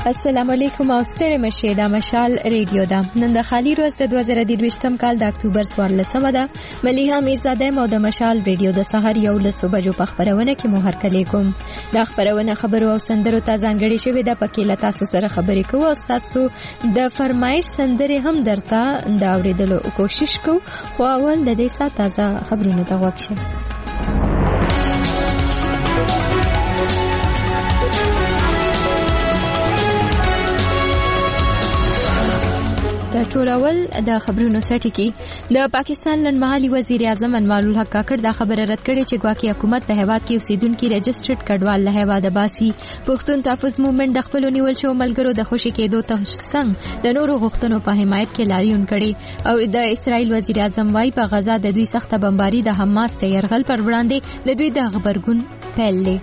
السلام علیکم او ستړي مشه د مشال ریډیو دا نن د خالی روز د 2023م کال د اکتوبر 14مه ده. ملیحه میرزاده مو د مشال ریډیو د سحر یو له صبح جو په خبرونه کې مو هرکلی کوم. د خبرونه خبرو او سندرو ته ځانګړي شوی د پکې لتا سره خبرې کوو او تاسو د فرمایش سندرې هم درته د اوریدلو کوشش کوو. خو اول د دې سات تازه خبرونه ته وښه. ټولول د خبرونو سټی کې د پاکستان لنډمهالي وزیر اعظم انوار الحق کاکړ دا خبره رد کړې چې ګواکې حکومت په هیواد کې اوسیدونکو رجسټرډ کډوال له هیواده باسي. پښتون تحفظ موومېنټ د خپل نیول شو ملګرو د خوشي کېدو ترڅنګ د نورو غوښتنو په حمایت کې لاریون کړي او د اسرائیل وزیر اعظم وايي په غزا د دوی سخته بمباري د حماس ته يرغل پر وړاندې د دوی د خبرګون پیل لري.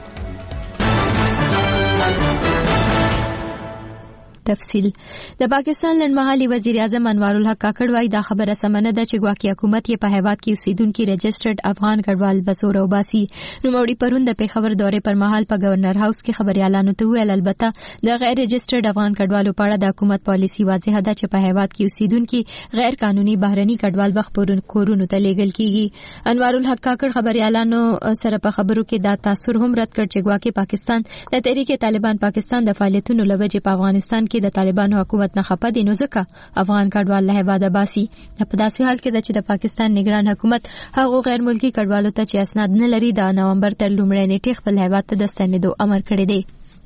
تفصیل د پاکستان لنډمهالي وزیر اعظم انوار الحق کاکړ وايي دا خبره سمنه ده چې ګواکې حکومت یې په هیواد کې اوسیدونکو رجسټرډ افغان کډوال بسور او باسي. نو موري پرون د پیښور دورې پر مهال په گورنر هاوس کې خبريالانو ته ویل البته د غیر رجسټرډ افغان کډوالو په اړه د حکومت پالیسی واضحه ده چې په هیواد کې اوسیدونکو غیر قانوني بهرني کډوال وخت کورونو ته لیږل کیږي. انوار الحق کاکړ خبريالانو سره په خبرو کې دا تاثر هم رد کړ چې ګواکې پاکستان د تحریک طالبان پاکستان د فعالیتونو لوجه په افغانستان کې د طالبانو حکومت نه خپه دي نو ځکه افغان کډوال له هیواده باسي. په داسې حال کې چې د پاکستان نگران حکومت هغه غیر ملکی کډوالو ته چې اسناد نه لري د نومبر تر لومړۍ نیټې خپل هیواد ته د ستنېدو امر کړی دی.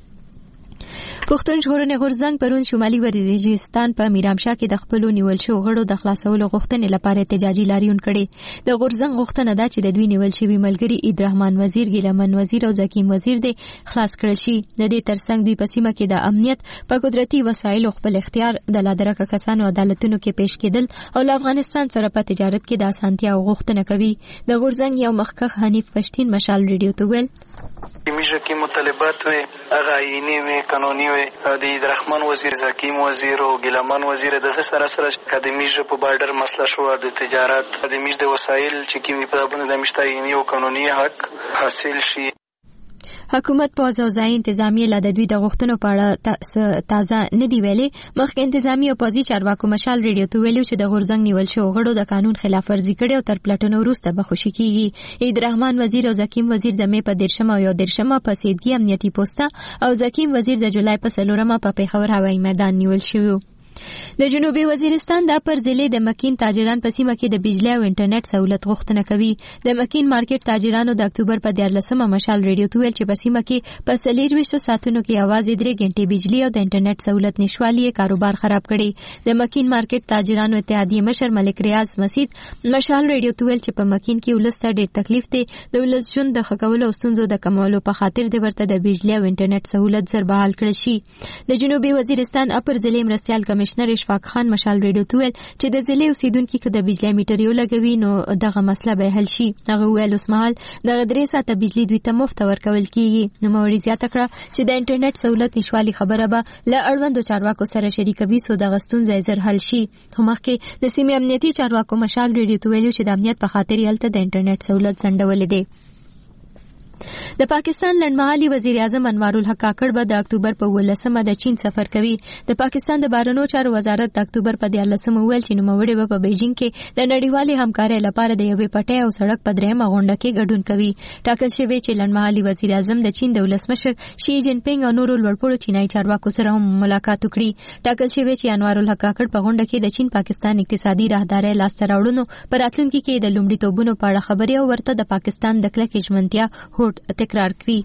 پښتون ژغورنې غورځنګ پرون شمالي وزیرستان په میرامشاه کې د خپل نیول شو غړو د خلاصولو غوښتنې لپاره احتجاجي لاریون کړي. د غورځنګ غوښتنه ده چې د دوی نیول شوی ملګری عید رحمان وزیر، ګیلمن وزیر او زکیم وزیر د خلاص کړل شي. د دې ترڅنګ دوی په سیمه کې د امنیت په قدرتي وسایلو خپل اختیار د لادرکه کسانو عدالتونو کې پیش کېدل او له افغانستان سره په تجارت کې د اسانتیا او غوښتنه کوي. د غورځنګ یو مخکښ حنیف پښتين مشال ریډیو ته ویل میشه کې مطالبات وي هغه آئینی وي قانوني وي د عید رحمان وزیر، زکیم وزیر او ګیلمان وزیر دغه سره د میشه په بارډر مسله شو د تجارت د میشه د وسایل چې کوم په باندې د میشته آئینی او قانوني حق حاصل شي. حکومت پوز او ځای انتظامی له د دوی د غوښتنو په اړه تازه نه دی ویلي. مخکې انتظامی او پوزي چارواکو مشال ریډیو ته ویلو چې د غورځنګ نیول شو غړو د قانون خلاف ورزي کړې او تر پلټنو وروسته به خوشي کیږي. عید رحمان وزیر او زکیم وزیر د مې په 13 او 14 په سیدګي امنیتي پوسټه او زکیم وزیر د جولای په 4 په پیښور هوایي میدان نیول شو. د جنوبي وزیرستان د پر ضلع د مکین تاجران په سیمه کې د بجلی او انټرنیټ سہولت غوښتنه کوي. د مکین مارکیټ تاجرانو د اکتوبر په 14مه مشال ریډیو ته ویل چې په سیمه کې په 24 ساعتونو کې اواز 3 غنټې بجلی او د انټرنیټ سہولت نشوالي کاروبار خراب کړي. د مکین مارکیټ تاجرانو اتحادیه مشر ملک ریاض مسید مشال ریډیو ته ویل چې په مکین کې ولسته ډېر تکلیف دی. د ولس ژوند د خکولو او ستونزو د کمولو په خاطر د ورته د بجلی او انټرنیټ سہولت زر بحال کړل شي. د جنوبي وزیرستان اپر ضلع مرستيال کمشنر اشفاق خان مشال ریډیو ته ویل چې د ضلع اوسیدونکو کې د بجلی میټر یو لګوي نو دغه مسله به حل شي. هغه ویل اوس مهال د 3 ساعته بجلی دوی ته مفت ورکول کیږي. نو موري زیاته کړه چې د انټرنیټ سہولت نشوالي خبره به له اړوندو چارواکو سره شریکوي سو د غستون زر حل شي. همغه د سیمې امنیتي چارواکو مشال ریډیو ته ویل چې د امنیت په خاطر یلته د انټرنیټ سہولت ځنډول دي. د پاکستان لنډمهالي وزیر اعظم انوار الحق کاکړ به د اکتوبر په 18مه د چین سفر کوي. د پاکستان د بهرنیو چارو وزارت د اکتوبر په 14مه ویل چې نوموړی به په بیجینګ کې د نړیوالې همکارۍ لپاره د یوې پټې او سړک په 3مه غونډه کې ګډون کوي. ټاکل شوی چې لنډمهالي وزیر اعظم د چین د ولسمشر شي جین پینګ او نورو لوړپوړو چینایي چارواکو سره هم ملاقات وکړي. ټاکل شوی چې انوار الحق کاکړ په غونډه کې د چین پاکستان اقتصادي راهدارۍ لاسته راوړنو پر راتلونکي کې د لومړیتوبونو په اړه خبرې او ورته د پاکستان د کلکې ژمنتیا هوډ تکرار کوي.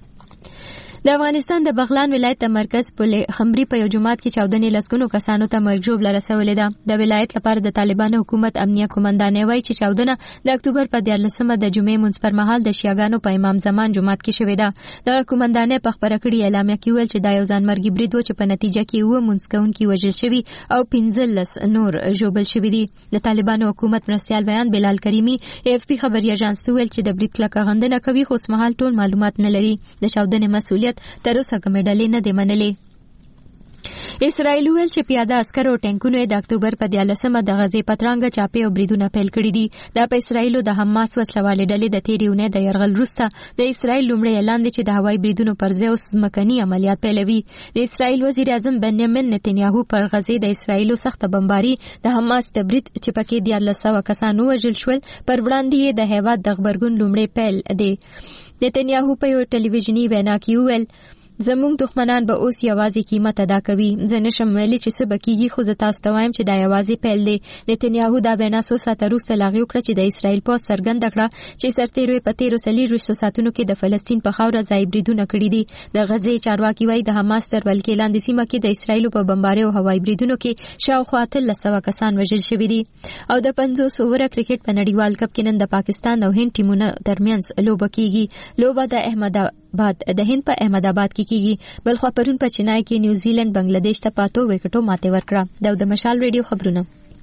د افغانستان د بغلان ولایت د مرکز پل خمري په یو جماعت کې 14 لسګونو کسانو ته مرګ ژوبله رسولې ده. د ولایت لپاره د طالبانو حکومت امنیه قومندانې وایي چې 14 د اکتوبر په 14مه د جمعې مونځ پر مهال د شیعاګانو په امام زمان جماعت کې شوې ده. د قومندانې په خبره کړي اعلامیه کې ویل چې دا یو ځانمرګي برید و چې په نتیجه کې و مونځ کوونکي وژل شوي او 15 نور ژوبل شوي دي. د طالبانو حکومت مرستيال بیان بلال کریمی AFP خبري اژانس ته ویل چې د برید کلکه غندنه کوي خو اوس مهال ټول معلومات نه لري. د 14 مسؤلیت تر اوسه کومه ډلې نه دی منلې. اسرائیل ویل چې پیاده عسکر او ټانکونو د اکتوبر په 14مه د غزې پترانګه چاپې او بریدونه پیل کړي دي. دا په اسرائیل د حماس وسلوالې ډلې د تیرې اونۍ د یرغل وروسته د اسرائیل لومړی اعلان دی چې د هوایي بریدونو پر ځای اوس ځمکني عملیات پیلوي. د اسرائیل وزیر اعظم بنیامین نتنیاهو پر غزې د اسرائیلو سخت بمباري د حماس د برید چې پکې 1400 کسان وژل شول پر وړاندې د هیواد د خبرګون لومړی پیل دی. نتنیاهو په یو ټلویزیوني وینا کې وویل زموږ دښمنان به اوس یوازې قیمت ادا کوي. زه نشم ویلی چې څه به کېږي خو زه تاسو ته وایم چې دا یوازې پیل دی. نتنیاهو دا وینا څو ساعته وروسته لاغي وکړه چې د اسرائیل پوځ څرګنده کړه چې سرتېرو په تیرو 24 ساعتونو کې د فلسطین په خاوره ځای بریدونه کړي دي. د غزې چارواکي وایي د حماس تر ولکې لاندې سیمه کې د اسرائیلو په بمبارۍ او هوایي بریدونو کې شاوخوا 1300 کسان وژل شوي دي. او د 50 اووره کرکټ په نړیوال کپ کې نن د پاکستان او هند ټیمونو ترمنځ لوبه کیږي. لوبه د هند په احمد آباد کې کیږي. بلخو پرون په چینای کې نیوزیلند بنگلاديش ته 5 وکټو ماته ورکړه. د مشال ریډیو خبرونه.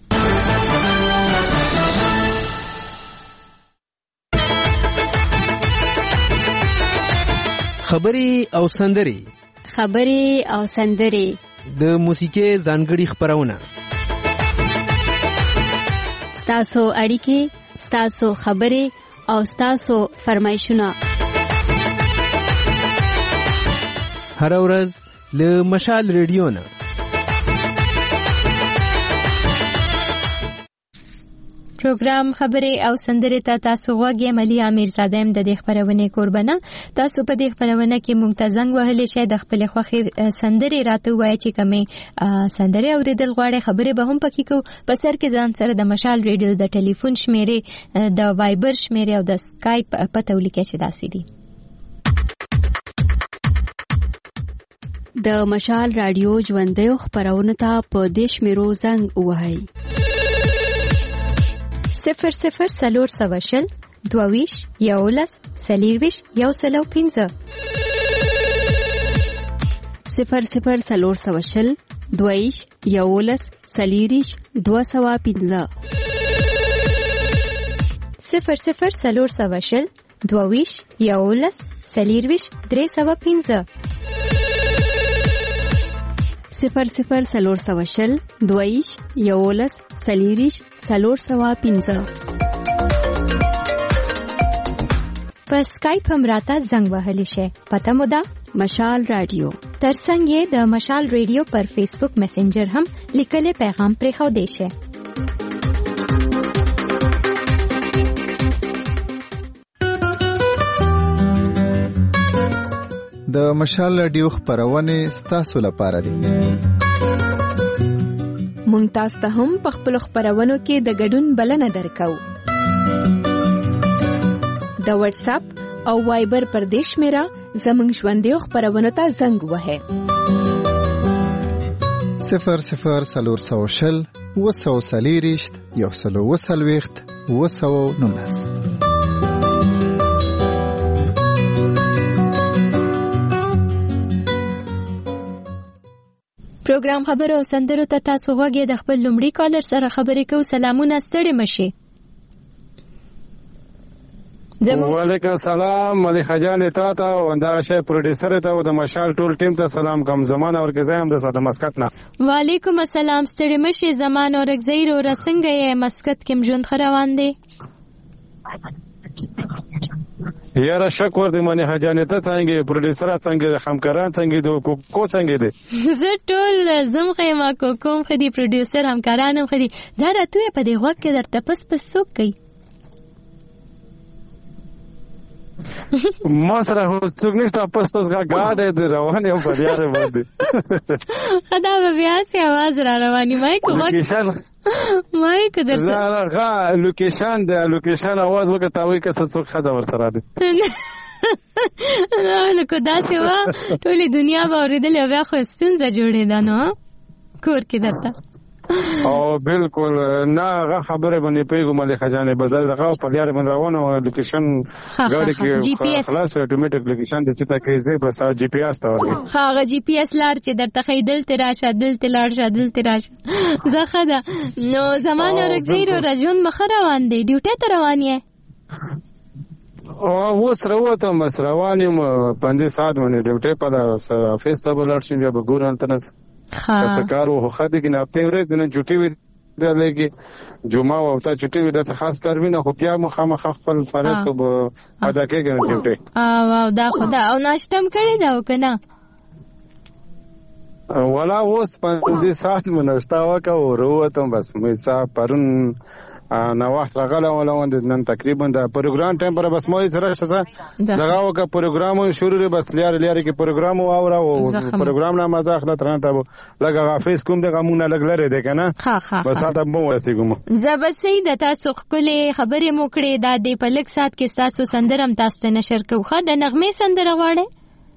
خبري او سندري د موسیقي ځانګړي خبرونه. ستاسو اړیکې، ستاسو خبري او ستاسو فرمایشونه هر ورځ له مشال ریډیو نه. پروګرام خبري او سندري ته تاسو غوږی ملي امیر زاده هم د دې خبرونه قربانه. تاسو په دې خبرونه کې مونږ ته زنګ وهلی شئ د خپل خوخي سندري راته وایي چې کومه سندري اوریدل غواړي. خبري به هم پکې کو. په سر کې ځان سره د مشال ریډیو د ټلیفون شمیرې، د وایبر شمیرې او د سکایپ پته ولیکئ چې داسې دي. د مشال رادیو ژوندۍ خبرونه ته په دیش میرو زنګ وهاي 00 440 22 11 40 115 00 440 22 11 40 215 00 440 22 11 40 315 00 440 22 11 40 315. په سکایپ هم راته زنګ وهلی شئ. پته مو ده مشال رادیو. ترڅنګ یې د مشال ریډیو پر فیسبوک میسنجر هم لیکلي پیغام پرېښودی شئ. د مشال رادیو خبرونه ستاسو لپاره دي. مونږ تاسو ته هم په خپل خبرونو کې د ګډون بلنه درکو. د واتس اپ او وایبر پر دیش میرا زمونږ ژوندۍ خبرونو ته زنګ وهه 00 440 240 140 219. پروګرام خبر او سندرو ته تاسو غوږی د خپل لومړي کالر سره خبرې کوو. سلامونه، ستړي مشي. وعلیکم السلام ملک جان ته او دا شی پروډوسر ته او د مشال ټول ټیم ته سلام کوم. زمان اور کزایم د ساده مسکت نه. وعلیکم السلام، ستړي مشي. زمان اور کزایر او رسنګ یې مسکت کې ژوند خروان دي. یاره شکر دې منی حجانه ته څنګه پروډوسر څنګه همکاران څنګه د کو څنګه دي. زه ټول زمخه ما کوم خدي پروډوسر همکاران هم خدي دا راته په دې وخت کې درته پس څوک کوي. ما سره څوک نشته پس غاډه دې روانه یو په یاره باندې خدا به بیا سي आवाज را رواني مای کوم مای کدر لا غا لوکیشن د لوکیشن आवाज وکټاوي که څوک خدا ورسره دي. نو کو داسې وا ټولې دنیا به اوریدل بیا خو ستونزه جوړېده نو کور کې درته. او بالکل نه غا خبره باندې پیغام ملي خزانه بدل دغه په لار باندې روانه لوکیشن غاډي کې خلاص اتوماتیک لوکیشن د چتا کې زه بس جی پی اس ته ورغی. هغه جی پی اس لار چې درته خیدل تراشه دل تلار شادل تراشه زه خدا نو زمانه ورګزیر او رجون مخ روان دی ډیوټه ته روان یې. او سره وته مسروانیم 5 ساعت باندې ډیوټه په افیس ته بلل شي به ګورن تنه څه کار و خو دې کې نه په ورځ نه چټي وي دا لګي جمعه او تا چټي وي دا خاص کار وینه خو بیا مخامخ خپل فرض کو ادا کوي نه چټي او دا خدا او ناشتم کړی دا وکنه ولا اوس 5 ساعت منشتا وکاو وروته بس مې پرون نو وخت راغله ولا نن تقریبا دا پروګرام ټایم پر بس مې سره شته دغه وکا پروګرام شروع بس لار کې پروګرام او پروګرام نه مزه اخلا ترنه ته لګا غافیس کوم دغه مونږ لګلره ده کنه بس تا مو ورسېګم زبسې د تاسو خپلې خبرې مو کړې دا د پلک سات کې تاسو سندرم تاسو ته نشر کوخه د نغمه سندره واړه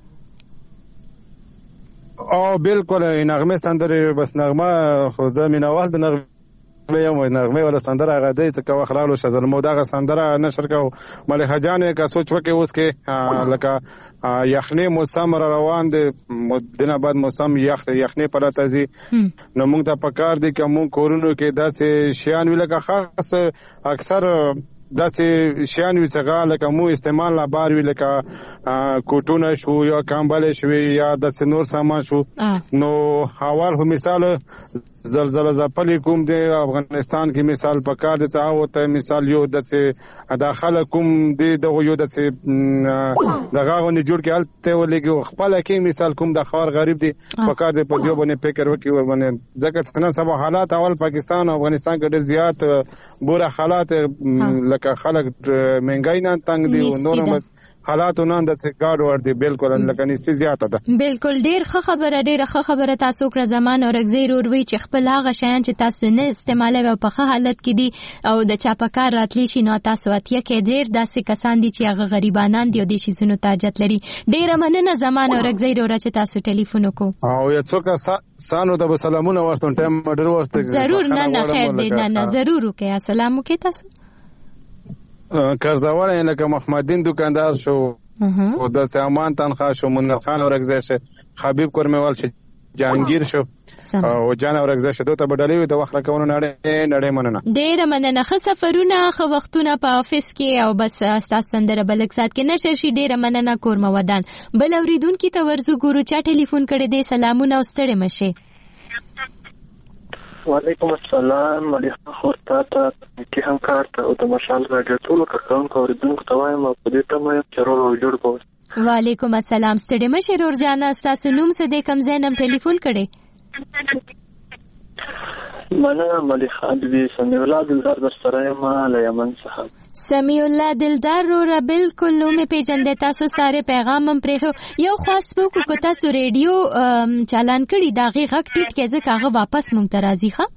او بالکل نغمه سندره بس نغمه خو زمينوال د نغمه یو نغمه ولا سندره غدې څه کا خلالو شزل مو دغه سندره نشر کو ملک جان کا سوچ وکي اوس کې لکه یخنی موسم روان دي دنه بعد موسم یخنی پر تازي نو موږ ته پکار دي کوم کورونو کې داسې شیان ویلکه خاص اکثر داسې شیان وی څنګه لکه مو استعمال لا بار وی لکه کوټونه شو یا کامبل شو یا داسې نور سامان شو نو حوال هو مثال زلزلہ زپلی کوم دی افغانستان کې مثال پکار دي او ته مثال یو داسې داخله کوم دی دغه یو داسې دغه غونې جوړ کې الته ولګي خپل کې مثال کوم د خار غریب دی پکار دي په دیو باندې فکر وکي ورونه ځکه څنګه سبا حالات اول پاکستان او افغانستان کې ډېر زیات بوره حالات لکه خلک مهنګای نه تنگ دي او نور حالات نن د ګاډ ور دي بالکل لکه نيستي زیاته ده بالکل ډېر ښه خبره تاسو کړه زمان او رګزي روي چې خپل هغه شیان چې تاسو نه استعمالوي په ښه حالت کې دي او د چاپکار راتلی شي نو تاسو اتیا کې ډېر داسې کسان دي چې هغه غریبانان دي او د شي زونو تاجت لري ډېر مننه زمان او رګزي روي چې تاسو ټلیفون وکړو او یو څوک سانو ته سلامونه واستون ټایم ډېر واسته ضرور نه خیر دی نه ضرور وکړئ السلام وکړئ تاسو کرزوال لکه محمدین دکاندار شو او د سامان تنخواه شو منیر خان اورګزی شه حبیب کورمیوال شه جهانگیر شو او جان اورګزی شه دوته بدلې د وخت راکونو نړۍ مننه ډېر مننه ښه سفرونه ښه وختونه په افیس کې او بس تاسو سندره بلک سات کې نشر شي ډېر مننه کورمه ودان بل اوریدونکو ته ورزو ګورو چا ټلیفون کړی دی سلامونه او ستړي مشه وعلیکم السلام مليحه خورتا ته کې هم کارته او د مشال راډیو ټول کارکون اوریدونکو ته وایم په دې ته مې چرور جوړ کوم وعلیکم السلام ستړي مشه رور جانا تاسو نوم څه د کم زینم ټلیفون کړي مننه مليحه دې سمي الله دلدار در سره ما له یمن څخه سمي الله دلدار رو بالکل نو مې پیژندې تاسو ساره پیغام هم پرېخو یو خاص کو تاسو ریډیو چالان کړی دا غي غک ټیټ کې ځکه هغه واپس مونږ ته راځي ښه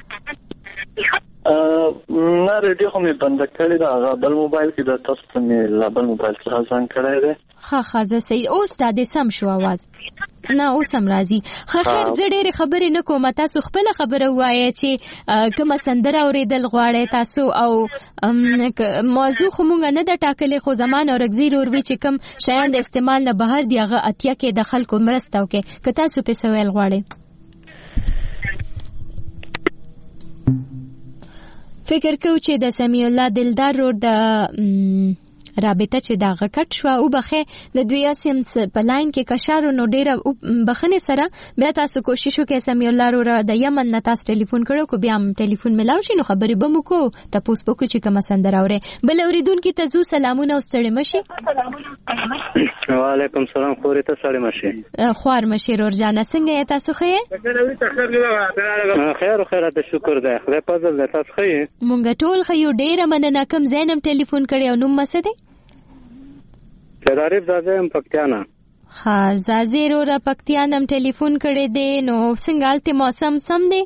نه ریډیو هم بند کړی دا بل موبایل کې د تاسو مې لا بل موبایل کې ځان کړی دی ښه زه صحیح اوس دا د سم شو आवाज نه اوس هم راځي خیر زه ډېرې خبرې نه کوم تاسو خپل خبره وایي چې کوم سندره اوریدل غواړئ تاسو او موضوع خو مونږ نه د ټاکلې خو زمان او رګزي روي چې کوم شیان د استعمال نه بهر دی هغه اتیا کې د خلکو مرسته وکړي که تاسو په سوال غواړئ فکر کوم چې د سمیع الله دلدار رو د رابطه چې دا غکټ شو او بخې د دوی سیم په لاین کې کشارو نو ډیره بخنه سره بیا تاسو کوشش وکړئ سمیع الله رو د یمن نه تاسو ټلیفون کړو کو بیا ټلیفون ملاو شي نو خبرې به مو کو تاسو په کو چې کوم سندره اوري بل اوریدونکو ته زو سلامونه او ستړي مشي وعلیکم السلام خوري ته ستړي مشي خوار مشي رور جانا څنګه یې تاسو خې خیر ته شکر ده خدای پزل ده تاسو خې مونږ ټول خې ډیره مننه کوم زینم ټلیفون کړی او نوم مسده شریف زازم پکتیانا ها زازیرو را پکتیانم ټلیفون کړی دی نو څنګه الته موسم سم دی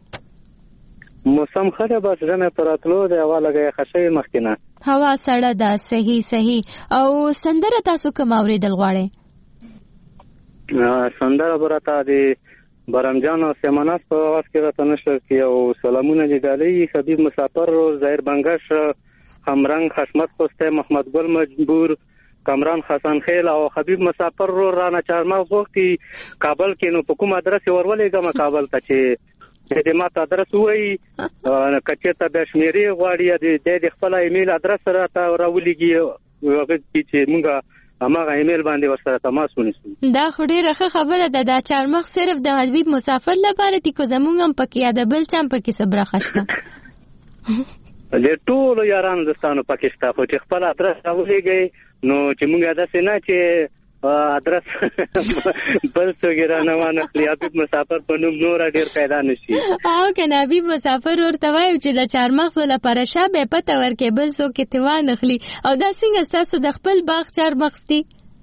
موسم خره بس رمه پراتلو دی والا خشي مخکینه هوا سړه ده صحیح او سندره تاسو کوم اوریدل غواړئ سندره برته دی برمجان او سیماناس په واس کې راته نشر کی او سلامونه دی ډالۍ حبیب مسافر ظاهر بنگش همرنګ حشمت خوسته محمد ګل مجبور کامران حسن خیل او حبیب مسافر رو رانا چارما وختي کابل کې نو په کوم ادرس ورولېګم کابل ته چې د ماته ادرس وای کچته د شمیري غواړي د خپل ایمیل ادرس راته راولېږي هغه چې موږ هماغه ایمیل باندې ورسره تماس ونیسو. دا خو ډیره ښه خبره ده. دا چارمغز صرف د حبیب مسافر لپاره دي، که زمونږ هم پکې یا د بل چا هم پکې څه برخه شته؟ د ټولو یارانو دوستانو پکې شته، خو چې خپل ادرس راولېږئ نو چې موږ داسې نه چې ادرس بل څوک رانه وانخلي، حبیب مسافر په نوم نور ډېر پیدا نشي. او که حبیب مسافر ورته وایو چې د چارمغزو لپاره شابه پته ورکړي بل څوک یې ته وانخلي. او دا څنګه ستاسو د خپل باغ چارمغز دي؟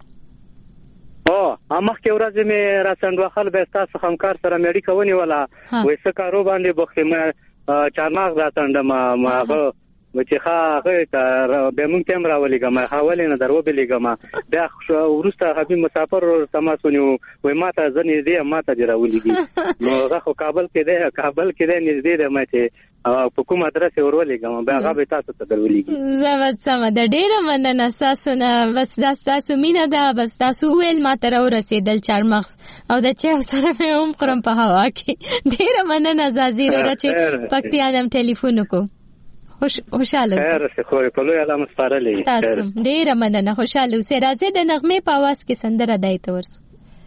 مخکې ورځې مې را سنډوخل به ستاسو همکار سره مې اړیکه ونیوله، وایي څه کارو باندې بوخت یم، چارمغز را سنډم هغه چې هغه بیا مونږ ته هم راولېږم، ولې نه در وبلېږم. بیا وروسته حبیب مسافر تماس ونیو، وایي ما ته زه نږدې یم، ما ته دې راولېږي. نو هغه خو کابل کې دی نږدې دی، ما چې په کوم ادرس یې ورولېږم بیا هغه به تاسو ته در ولېږي. سمه ده، ډېره مننه ستاسو نه. بس دا ستاسو مینه ده، بس تاسو وویل ما ته راورسېدل چارمغز او د چای سره مې هم خورم په هوا کې. ډېره مننه زازي وروره چې پکتیا نه ټلیفون وکړو. خوشاله اوسئ. خیر خو په لوی علامه سپارلې. تاسو ډېره مننه، خوشاله اوسئ. راځئ د نغمې په اواز کې سندره دای ته ورسو.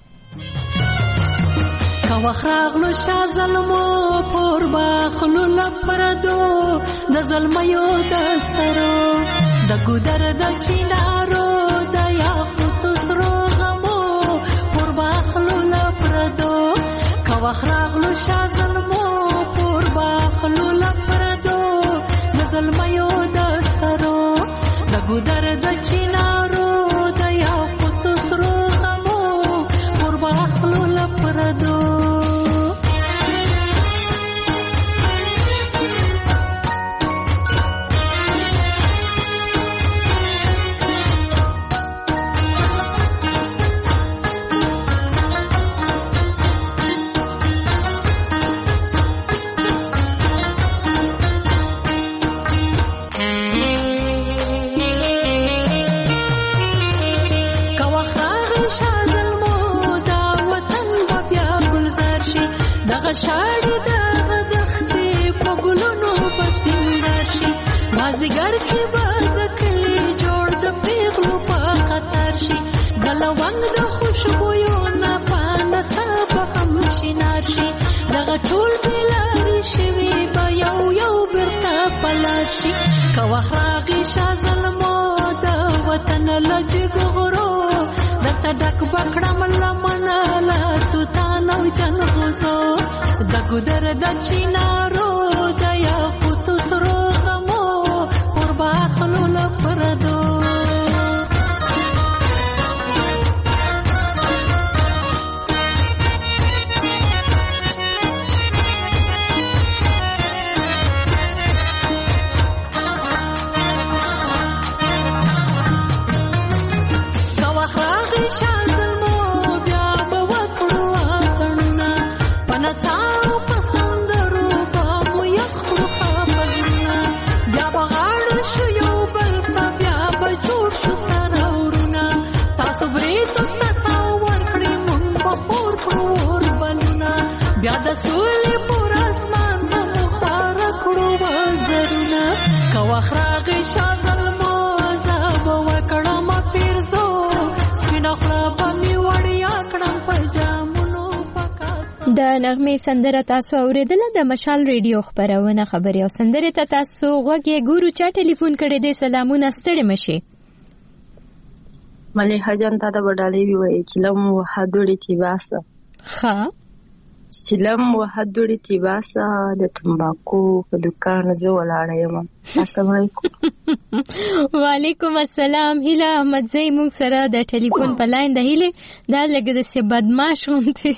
کاوخراغلو شا ظلمو پور باخلو لپردو د ظلمیو د سرو د ګودر د چینارو د یاقوت سرو غمو پور باخلو لپردو کاوخراغلو شا ظلمو پور باخلو لپردو د ظلمیو د سرو د ګودر د چینارو د یاقوت سرو غمو پور باخلو لپردو شاړې دغه دښتې په ګلونو په سینګار شي مازدیګر کې به د کلي جوړ د پیغلو په خطر شي د لونګ د خوشبویو نه په نڅا به هم شینار شي دغه ټول بېلارې شوي به یو یو بېرته په لار شي که وخت راغی شاه ظلمو د وطن له جګغرو درته ډک به کړم لمنه له توتان او جنغوزو د ګودر د چینارو د یاقوتو سرو غمو پر باخلو لپردو د سولې پر اسمان به مخاره کړو وزرونه که وخت راغی شاه ظلمو زه به وکړم پیرزو سپینه خوله به مې وړیا کړم په جامونو په کاسو. د نغمې سندره تاسو اورېدله د مشال ریډیو خپرونه خبرې او سندرې ته تاسو غوږ یې ګورو. چا ټلیفون کړی دی؟ سلامونه، ستړې مشې. ملیحه جان تا د بډالۍ ووایي چلم وهدوړې تیباسه ښه چلم وهدوړې تیباسه د تمباکو په دکان زه ولاړه یم. السلام علیکم. وعلیکم السلام. هیله احمدزی موږ سره د ټلیفون په لاین ده. هیله دا لږ داسې بدمعاش غوندې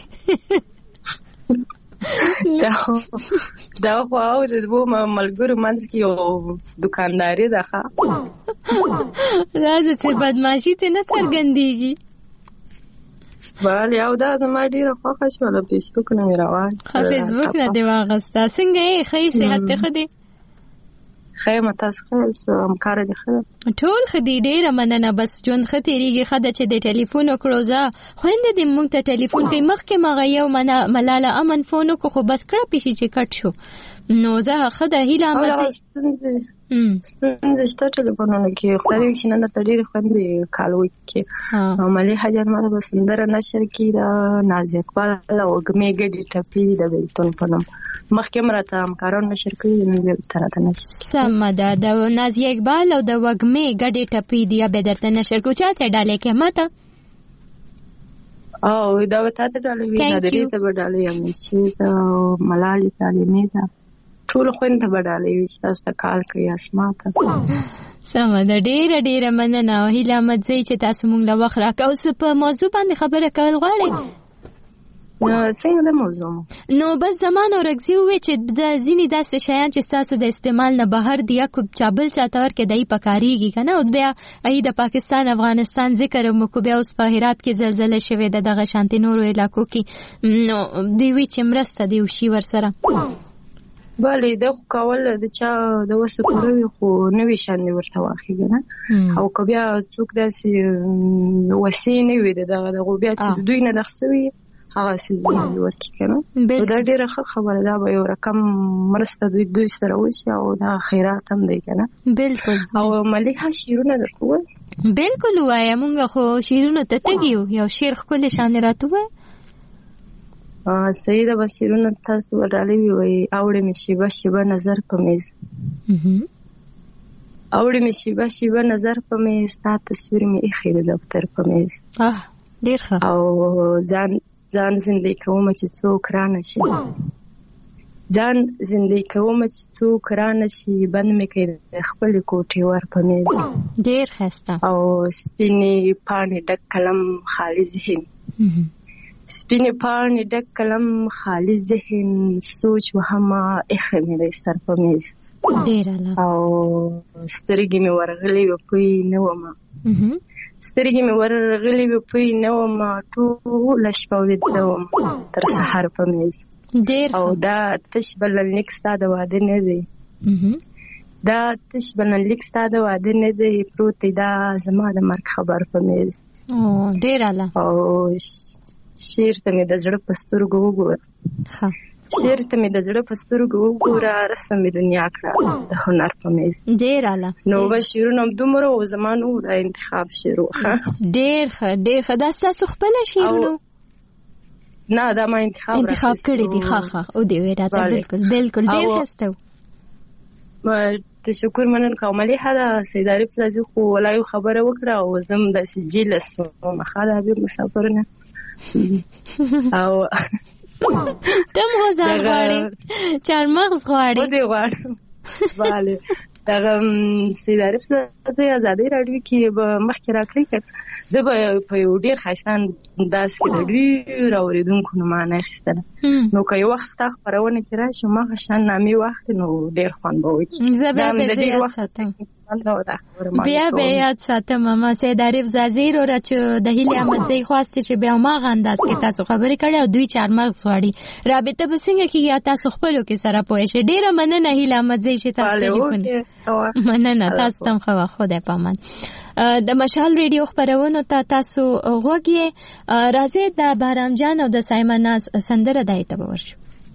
دا خو او د دوو ملګرو منځ کې یو دکانداري ده ښه دا داسې بدمعاشي ته نه څرګندېږي. بله او دا زما ډېره خوښه شوله. فیسبوک نه مې راواخیسته. فیسبوک نه دې واخیسته. څنګه یې؟ ښه یې؟ صحت دې ښه دی؟ ښه یم. تاسو ښه یاست؟ همکاره دې ښه ده؟ ټول ښه دي. ډېره مننه. بس ژوند ښه تېرېږي. ښه ده چې دې ټلیفون وکړو. زه خویندې دې موږ ته ټلیفون کوي. مخکې مغه یو ملاله امن فون وکړو خو بس کړه پیشي چې کټ شو. نو زه خدای هیله احمد ستونزه شته ټلیفونونو کې خدای چې نن ته ډېر خوندې کالوي کې ملي حجر ماته به سندره نشر کې د ناز اقبال او وږمې ګډې ټپې د بیلتون په نوم مخکې راته همکاران نشر کړي نن بیا ورته نشر سمه ده د ناز اقبال او د وږمې ګډې ټپې دی به درته نشر کو چاته ډالې کې ماته او دا وته ته ډالې وی نه دې ته ډالې یم چې ملالي تعلیمي ده ټول خوند ته ډالې وی چې تاسو ته کال کوي اسماته سمه ده ډېره مننه او هیله احمد زی چې تاسو مونږ له وخت راکاو څه په موضوع باندې خبره کول غواړئ څنګه د موضوع نو بس زمان او رګزي وې چې د ځینې داسې شیان چې تاسو د استعمال نه بهر دی کو چابل چاتور کې دای پکاريږي کنه او بیا ای د پاکستان افغانستان ذکر مو کو بیا اوس په هرات کې زلزلہ شوه دغه شانتي نورو علاقو کې نو دی وی چې مرسته دی وشي ور سره بله د کول د چا د وسه کوي خو نوې شان ورته واخیږي نه او کو بیا څوک داسې وسې نه وي دغه بیا چې دوی نه دخسوي هغه سیزونه ورکی کنه دا ډیره خبره ده به یو رقم مرسته دوی سره وشي او دا خیرات هم دی کنه بالکل او مليحه شیرونه درته وای بالکل وای مونږ خو شیرونه ته تګیو یو شیر خپل شان راته وای سیده بشیرونه تاسو ورالي وي اوړې می شیبه نظر پمیز اوړې می شیبه نظر پمیز تا تصویر می اخیر دفتر پمیز ډیر ښه او ځان زندگی کوم چې څوک را نشي ځان زندگی کوم چې څوک را نشي بند می کړ خپل کوټې ور پمیز ډیر خسته او سپینې پاڼې ډک قلم خالي ذهن سپینې پاڼې ډک قلم خالي ذهن سوچ وهما اخه مې سر پمیز ډیر او سترګې مې ورغلې و پوي نه ومه سترګې مې ورغلې و پوي نه ومه ټول شپه ودوم تر سحر پمیز ډیر او دا تش بلنلیک ستا د واده نه دی دا تش بلنلیک ستا د واده نه دی پروت دا زما د مرګ خبر پمیز ډیر اعلی او شیر ته مې د زړه پسترګو وګوره شیر ته مې د زړه پسترګو وګوره رسم مې دنیا کړه د هنر په میز ډیر اعلی نو به شیرونه دومره او زمانو د انتخاب شیرو ډیر ښه دا تاسو خپل شیرونو نه دا ما انتخاب کړی دی ښه او دی وراته بالکل ډیر ښه ته شکر منن کوملي هدا سید عارف زازي خو ولایو خبره وکړه او زم د سجل سو مخاله به مسافرنه او تم غوزار غواړي چارمغز غواړي ودی غواړم bale دغه سید عارف زازي ازادي راډیو کې به مخکې راکړی د په یو ډیر خاصان داس کې د ډیر اوریدونکو نمونه اخیستله نو که یو وخت تا خبرونه کې راشي ما غشن نامي وخت نو ډیر خوند به وکړي زه به ډیر ساتم بیا یاد ساتم ماما سید عارف زازي رو چې د هیله احمد زی خواسته چې بیا ما غانداز کې تاسو خبرې کړې او دوی چارمغز غواړي رابطه به څنګه کیږي تاسو خپلو کې سره پوه شئ ډیره مننه هیله احمد زی چې تاسو ټلیفون مننه تاسو تم خدای پامان د مشال ریډیو خبرونو ته تاسو غوږی راځي د بهرام جان او د سایمن ناز سندره دایته ورشو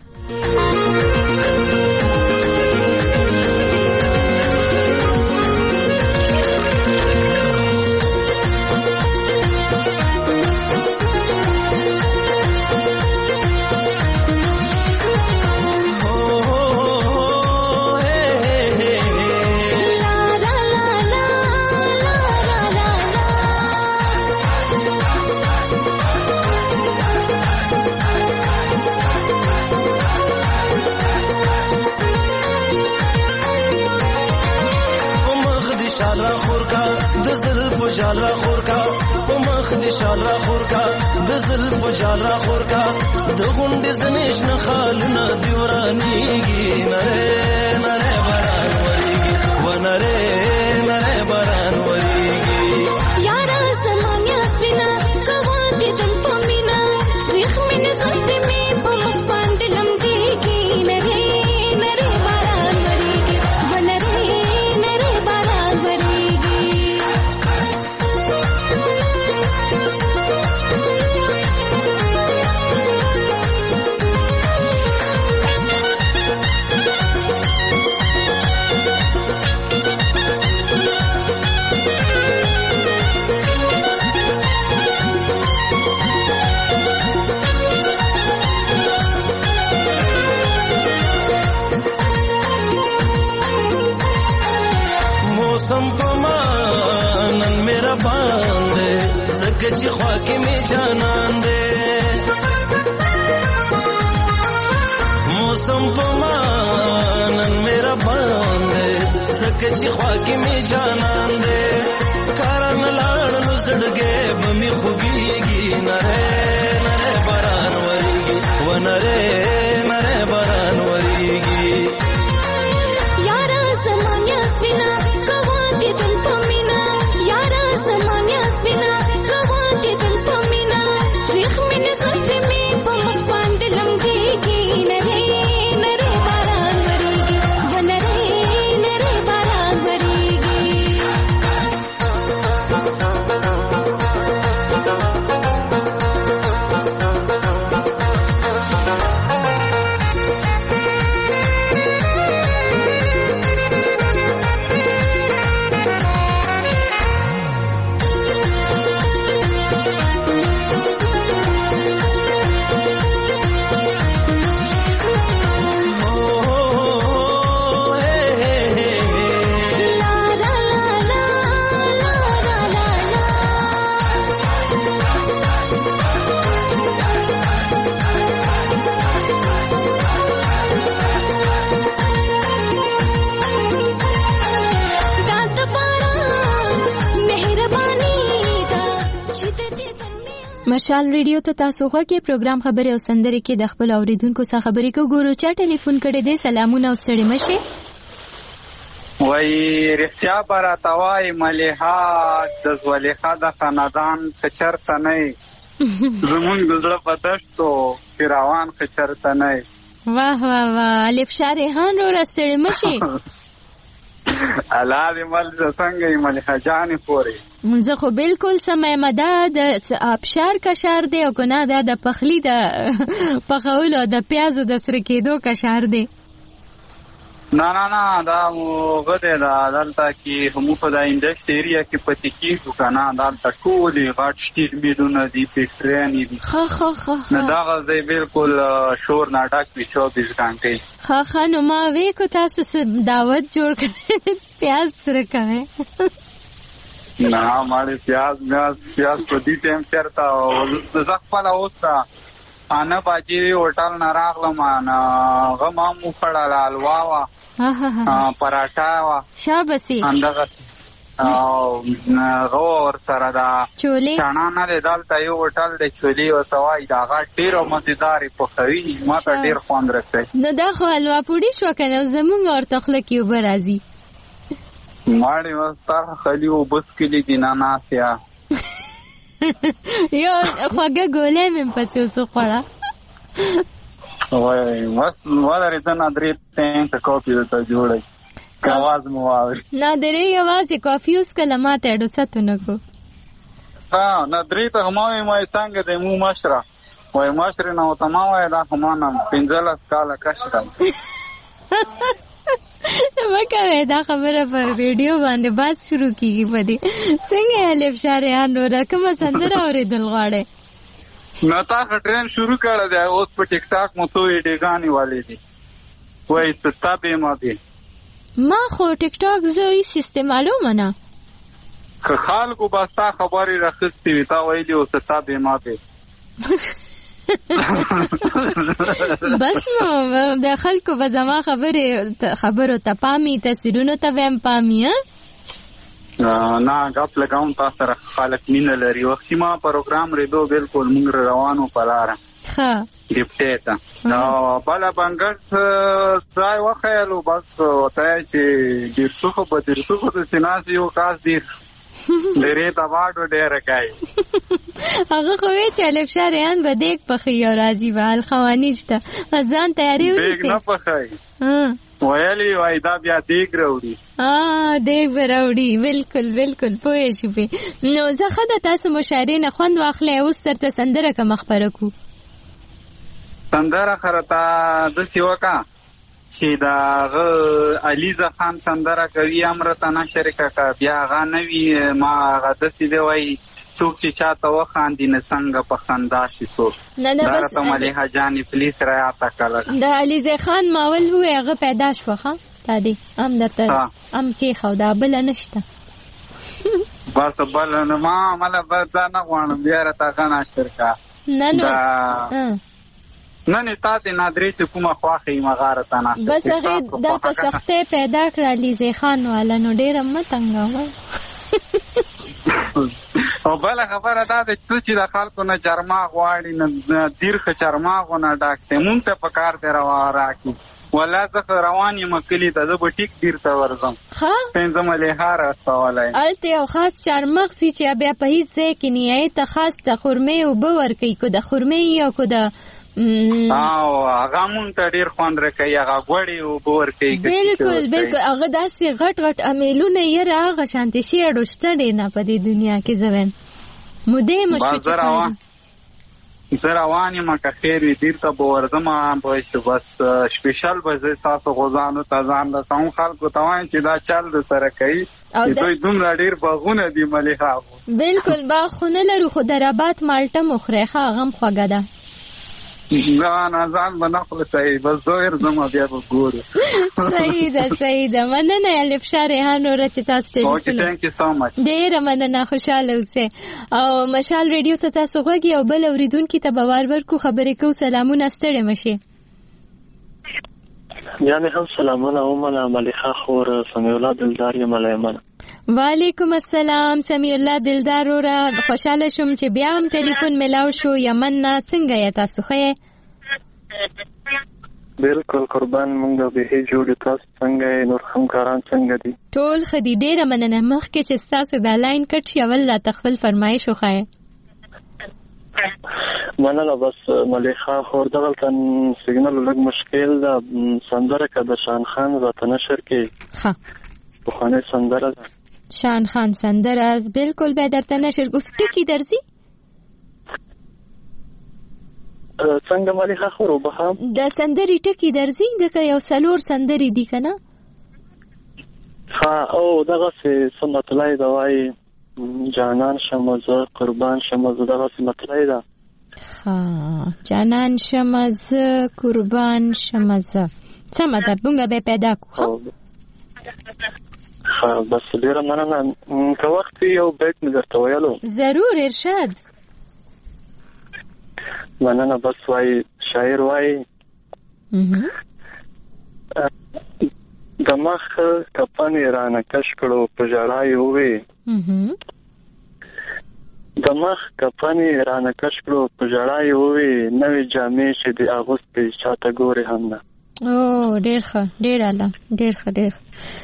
جال را خور کا په مخ دې شال را خور کا د زلف جال را خور کا د غونډې زنیش نه خالونه دی ورانیږي نره نره باران وریږي و نره نره باران وریږي یارا زمانیا سپینا کواتې دم پمینا ریخ مینه زلفې مې په مخ باندې لمدېږي نره نره باران وریږي و نره نره باران وریږي موسم پما نن میرا باندې زکه چې خوا کې می جانان دې موسم پما نن میرا باندې زکه چې خوا کې می جانان دې کارن لاړ نو زړګې بمي خوږيږي نره نره باران وريږي و نره نره باران وريږي یارا زمانیا سپینا کواتې دل پمینا یارا زمانیا سپینا کواتې دل پمینا ریخ مینه زلفې می په مخ باندې لمګيږي نره نره باران وريږي و نره نره باران وريږي مشال ریډیو ته تاسو غوږی پروګرام خبرې او سندرې کې د خپل اوریدونکو سره خبرې کوو. ګورو چا ټلیفون کړی دی. سلامونه او ستړي مشه. وای رښتیا براته وای مليحه د زلیخا د خاندان کچرته نه زمونږ د زړه په دشتو پیروان کچرته نه. واه واه واه الف شارحان رو ستړي مشه. الله دې مل څنګه یې مليحه جانې پورې زه خو بالکل سمه مده د ابشار کشار دی او کنه د پخلی د پخولو د پیازو د سره کېدو کشار دی. نه نه نه دا غده دا دلته کې هم په د انډستری ایریا کې پاتې کیږي کنه دلته ټولې غټ شټیل میدونه دي فیکټریانې دي. ها ها ها نه دا غځي بالکل شور ناټک وی 24 غنټې. ها ها نو ما وې کو تاسو دعوت جوړ کړې پیاز سره کوي. نه ماړي پیاز په دې ټیم چرتا زه خپل اوسه انا باجی هوټل نه راغلم انا غما مو خړل الوا وا پراټا وا شابسي اندغه او غور سره دا چولې چانا نه دالته یو هوټل د چولې او سوای دا غټ ډیرو مزیداري په خوي ماته ډیر خوند راځي. نو دا خو الوا پوډي شو کنه زمونږ ورته خلک یو برازي ماړي وستا خلی او بس کلی دینا ناسیا یو خوګه ګولې مې پسې وسو خړه وای ولر ته نادرې ته کاپی ته جوړي کاواز مو واوري نادرې आवाज کافي اوس کلمات اډو ستونه کو ها نادرې ته همای مې څنګه د مو مشره وای مشره نو تمام وای دا همانه 15 کال کښه وکړه دا خبره پر ریډیو باندې باز شروع کیږي پدې څنګه الف شارحان نو رقم سندره اوریدل غواړي. نو تا ټرین شروع کړه دی اوس په ټیک ټاک مو توې ډیګانی والے دي وای ستابه ما دي ما خو ټیک ټاک زه یې استعمالو منا که خلکو باستا خبري راخستې وي تا وایي او ستابه ما دي بس نو د خلکو به زما خبرو ته پامي تصویرونو ته ویم پامي نه غاپ لګاوم تاسو سره خلک مين لري وخت ما پروګرام ریدو بالکل موږ روانو پلاره ها ډیپټیتا نو بالا بنګر ځای وخیلو بس وته چې ډیرڅو په ډیرڅو د سیناسي یو کاس دی لري دا واډو ډیر کوي هغه خو چې الف شارحان به دیک پخې او راځي وال خوانیج ته ځان تیاری ونیسي دیک نه پخای ویلی وای دا بیا دیک راوړي دیک راوړي بالکل بالکل پوه شو په نو زه خدای تاسو مشاعره نه خوند واخلې اوس ترته سندره کوم خبره کو سندره خرتا د سیوکا چې دا علیزه خان سندره کوي امرته نشر کا بیا غانوي ما غدسي دی وای څوک چې چاته وخاندي نه څنګه په خندا شي څوک دا ته مليحه جانې پلیس را تا کړه د علیزه خان ماول هو هغه پیدا شو ښه تا دې ام درته ام کې خو دا بل نشته بس بل نه ما مله بس نه غواړم بیا راته غنا شرکا نه نه تاسو نه درې چې کومه خواخې مغاره تا نه بس هغه د په سختۍ پیدا کړه لیزه خان والا نو ډېر متنګاوه او بل خبره دا ده چې د خلکو نه چرماغ واړي نه دیرخه چرماغونه ډاکته مونږ ته په کار دی راکی ولا زه روان یم کلی ته زه به ټیک دیر ته ورځم پنځم لهار استولای الته یو خاص چرماغ سي چې بیا په هیڅ ځای کې نه یې ته خاص ته خرمه او به ورکی کو د خرمه یا کو د او هغه مونږ ته ډیر خوند راکوي هغه غوړي او به ورکی بالکل هغه داسې غټ امیلونه یې راغه شانتي شي اډوشته دی نه په دې دنیا کې زوین مودې مشکل زه روان یم که خیر وي دیر ته به ورځم بس سپیشل به زه ستاسو غوزانو ته ځان رسوم خلکو ته وایم چې دا چل د سره کوي چې دوی دومره ډېر باغونه دي ملیحه بالکل باغونه لرو خو د رباط مالټه مو خورئ ښه هغه هم خوږه ده نه ځان به نه خلاصوي بس زه ورځم بیا به ګورو صحیح ده مننه الفشا ریحان وروره چې تاسو ټلیفون ډېره مننه خوشحاله اوسئ او مشال ریډیو ته تاسو غوږ یو بل اورېدونکي ته به وار ورکو خبرې کوو سلامونه ستړې مه شئ بیا مې هم سلامونه ومنه ملیحه خور سمیع الله دلدار یم لیمنه وعلیکم السلام سمیع الله دلدار وروره خوشحاله شوم چې بیا هم ټلیفون ملاو شو یمن نه څنګه یې تاسو ښه یې بالکل قربان مونږ به جوړ تاسو څنګه نور همکاران څنګه دي ټول خدي ډېره مننه مخکې چې تاسو دا لاین کټ شي اول لا تخفل فرمایش وخایې مننه بس ملیحه خور دغلته سیګنل لږ مشکل ده سندره که د شان خان راته نشر کې ښه پخوانۍ سندره ده شان خان سندره بالکل به درته نشر اوس ټکي درځي څنګه ملیحه خور وبخام د سندرې ټکي درځي دغه یو څلور سندرې دي که نه ها او دغسې څه مطلع ده وایي جانان شمه زه قربان شمه زه دغسې مطلع ده جانان شمه زه قربان شمه زه سمه ده مونږ به پیدا کړو بس ډېره مننه که وخت یو بیت مې درته ویلو ضرور ارشاد مننه بس وایي شاعر وایي د مخ کفن یې رانه کش کړو په ژړا یې ووې د مخ کفن یې رانه کش کړو په ژړا یې ووې نوې جامې چې د اغوستې چاته ګورې هم نه ډېر ښه ډېر اعلی ډېر ښه ډېر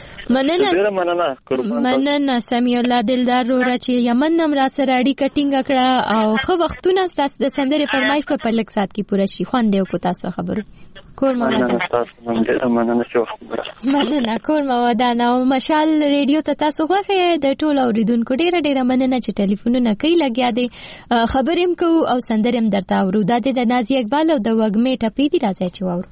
مننه سمیع الله دلدار وروره چې یمن هم را سره اړیکه ټینګه کړه او ښه وختونه ستاسو د سندرې فرمایش په لږ ساعت کې پوره شي خوند یې وکړو تاسو خبرو کور مو مننه کور مو ودانه او مشال ریډیو ته تاسو خوښه د ټولو اوریدونکو ډېره مننه چې ټلیفونونه کوي لګیا دي خبرې هم کوو او سندرې هم درته اورو دا د نازیه اقبال او د وږمې ټپې دي راځي چې واورو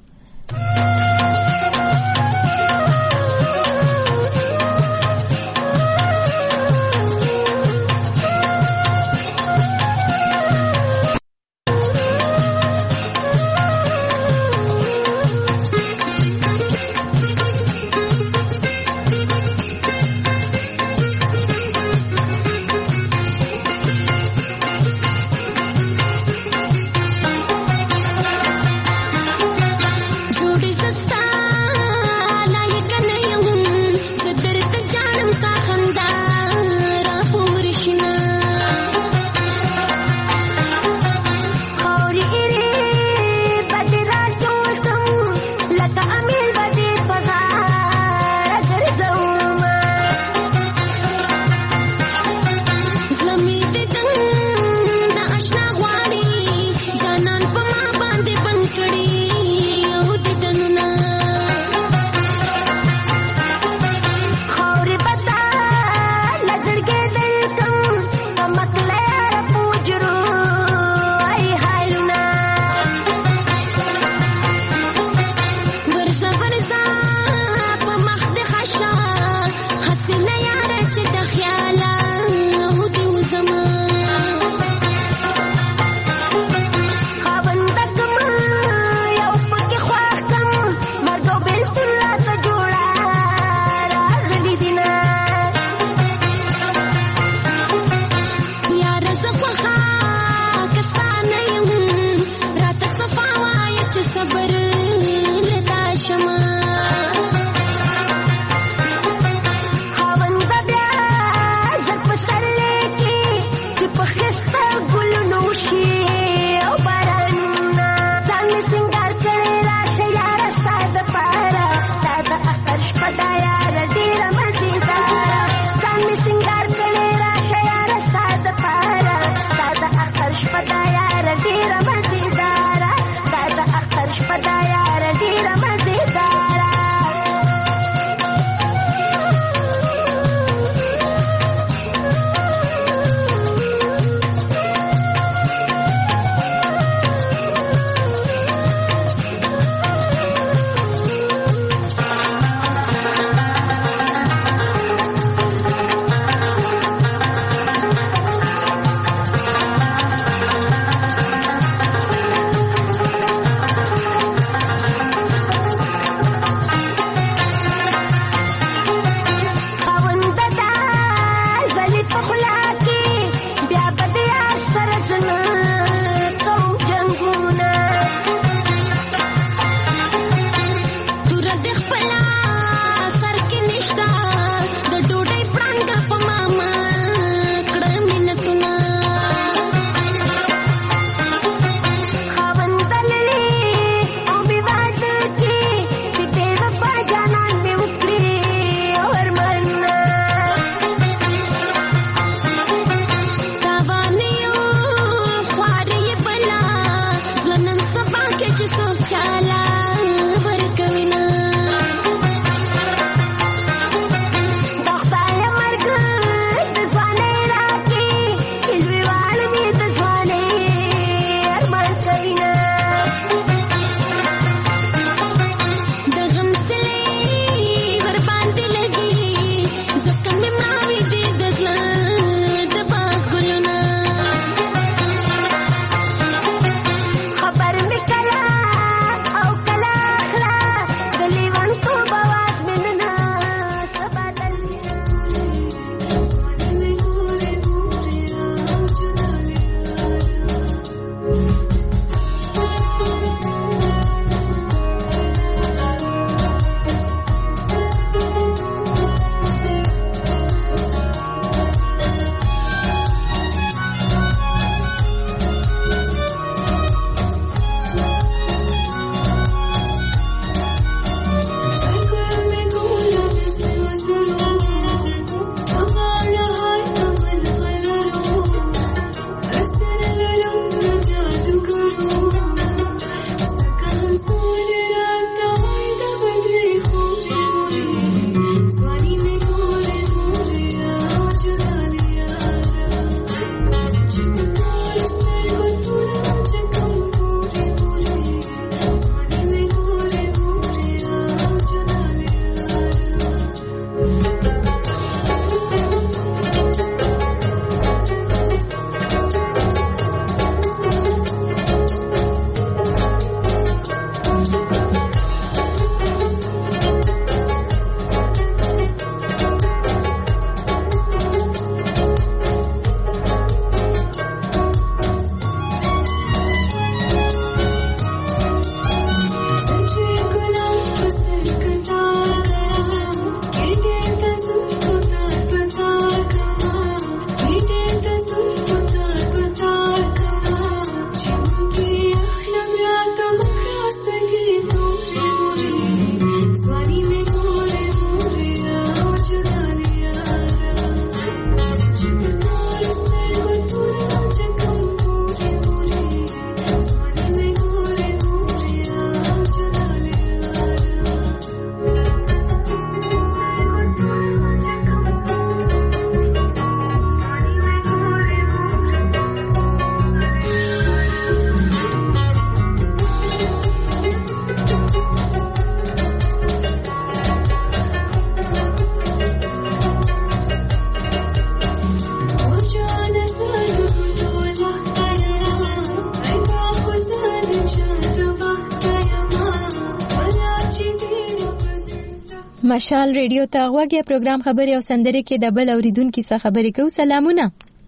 مشال ریډیو ته غوږی پروګرام خبري او سندري کې د بل اوریدونکو څخه خبرې کوو. سلامونه.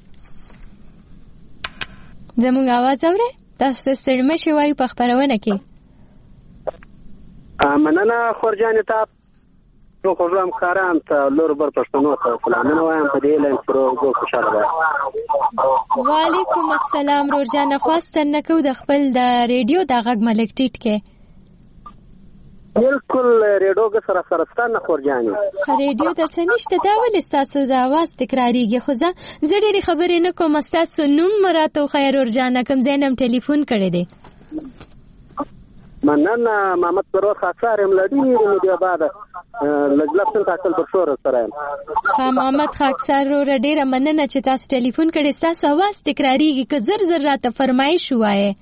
زموږ आवाज اورئ؟ تاسو سره مشه وایو په خبرونه کې. مننه خورجان ته نو خبرم خارام ته لور بر پښتنو ته سلامونه وایم په دې لاین پروګرام خوشاله وای. وعلیکم السلام رورجان. خواستن نکو د خپل د ریډیو د غږ ملک ټیټ کې. بالکل ریډیو کې سره ستانه خورجانې ریډیو درته نشته دا ولې ستاسو د اواز تکراریږي؟ خو زه ډېرې خبرې نه کوم. ستاسو نوم راته خیر ورجانه کوم ځای نه ټلیفون کړی دی؟ مننه محمد سرور خاکسار یم له ډېرې مودې بعده لږ تاکل پر شور سره یم. ښه محمد خاکسار وروره ډېره مننه چې تاسو ټلیفون کړی. ستاسو اواز تکراریږي که زر زر راته فرمایش ووایې.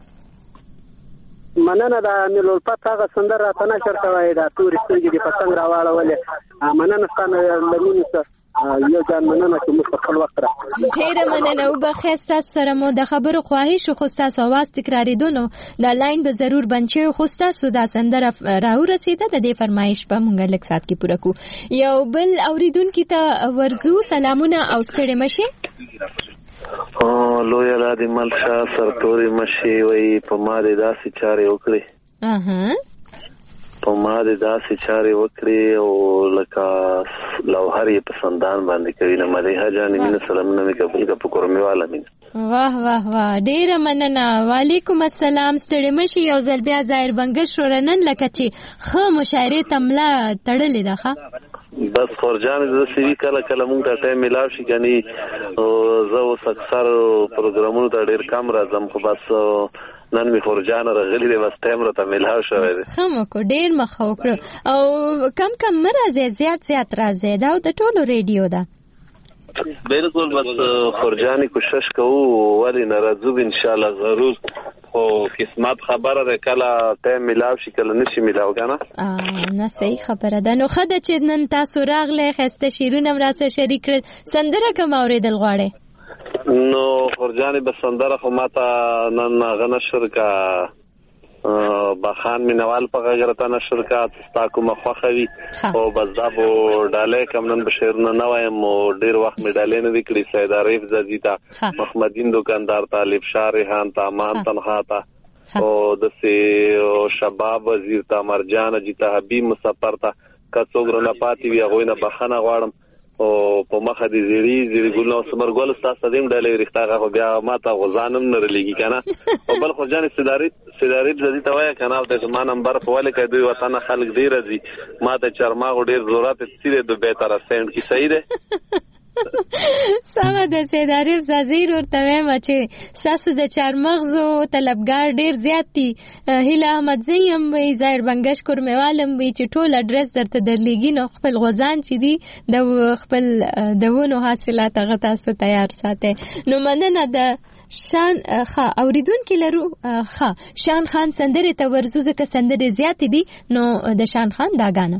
مننه دا ملولپت هغه سندر راته نشر کوي دا تورې سترګې دې پتنګ راواړولې. مننه ستانه لمینې څه یو ځان مننه چې موږ خپل وخت را ډېره مننه. وبخښئ ستاسو سره مو د خبرو خواهش خو ستاسو اواز تکرارېدو نو دا لاین به ضرور بند شي. خو ستاسو دا سندره راورسېده د دې فرمایش به موږ لږ ساعت کې پوره کړو. یو بل اوریدونکي ته ورځو. سلامونه او ستړي مشئ. لوی لادي ملشا سرتوري مشي وي په ما دې داسې چارې وکړي. په ما دې داسې چارې وکړي او لکه لوهر یې په سندان باندې کوي. نه مدیحه جانې مینه سلامونه مې قبول که په کورمې والا مینه. واه واه واه ډېره مننه. وعلیکم السلام. ستړي مشي. یو ځل بیا ظاهر بنګش رنن لکه چې ښه مشاعرې تمله تړلې ده. ښه بس خورجان زه سوي کله کله مونږ ته ټایم ملاو شي کني زه اوس اکثر پروګرامونو ته ډېر کم راځم خو بس نن می خورجان راغلی دی بس ټایم راته ملاو شوی دی. ښه مو کو ډېر مخ وکړو او کم کم مه راځئ زیات راځئ. دا د ټولو ریډیو ده. بالکل بس خورجانې کوشش کوو ولې نه راځو انشاءالله ضرور. خو قسمت خبره ده کله ټایم ملاو شي کله نشي ملاو کنه. نه صحیح خبره ده. نو ښه ده چې نن تاسو راغلی ښایسته شعرونه هم راسره شریک کړل. سندره کوم اورېدل غواړئ؟ نو خورجانې به سندره خو ماته نن هغه نشر کا بخان مینوال په غږ راته نشر کا ستا کومه خوښه وي او بس دا به ډالۍ کم نن به شعرونه نه وایم او ډېر وخت مې ډالۍ نه دي کړي. سید عارف زدي ته محمدین دکاندار ته طالب شاه ریحان ته امان تنها ته او داسې شباب وزیر ته مرجان جي ته حبیب مسافر ته که څوک رانه پاتې وي هغوی نه بخښنه غواړم او په مخه دې زیړي ګلونه او ثمر ګل ستاسو دې ډالۍ ورښته هغه بیا ماته غوزانم نه رلیږي کنه. او بل خورجانې سیداري زدي ته وایه کنه او د زما نمبر په ولې کوي دوی وطن خلک ډېر راځي ماته چرماغو ډېر ضرورت سیده د بهتره سند کی صحیح ده. سمه ده سید عارف زازیر ورته وایم چې ستاسو د چارمغزو طلبګار ډېر زیات دي. هیله احمدزی هم وي ظاهر بنګش کورمېوال هم وي چې ټول اډرس درته درلیږي. نو خپل غوزان چې دي د خپل د ونو حاصلات هغه تاسو تیار ساتئ. نو مننه د شان اوریدونکي لرو. شان خان سندرې ته ورځو ځکه سندرې زیاتې دي. نو د شان خان دا غانه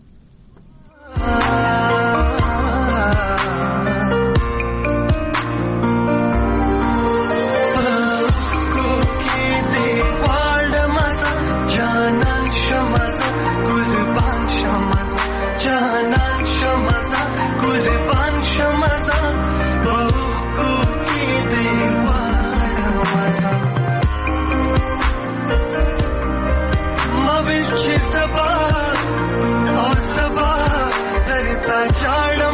چاړه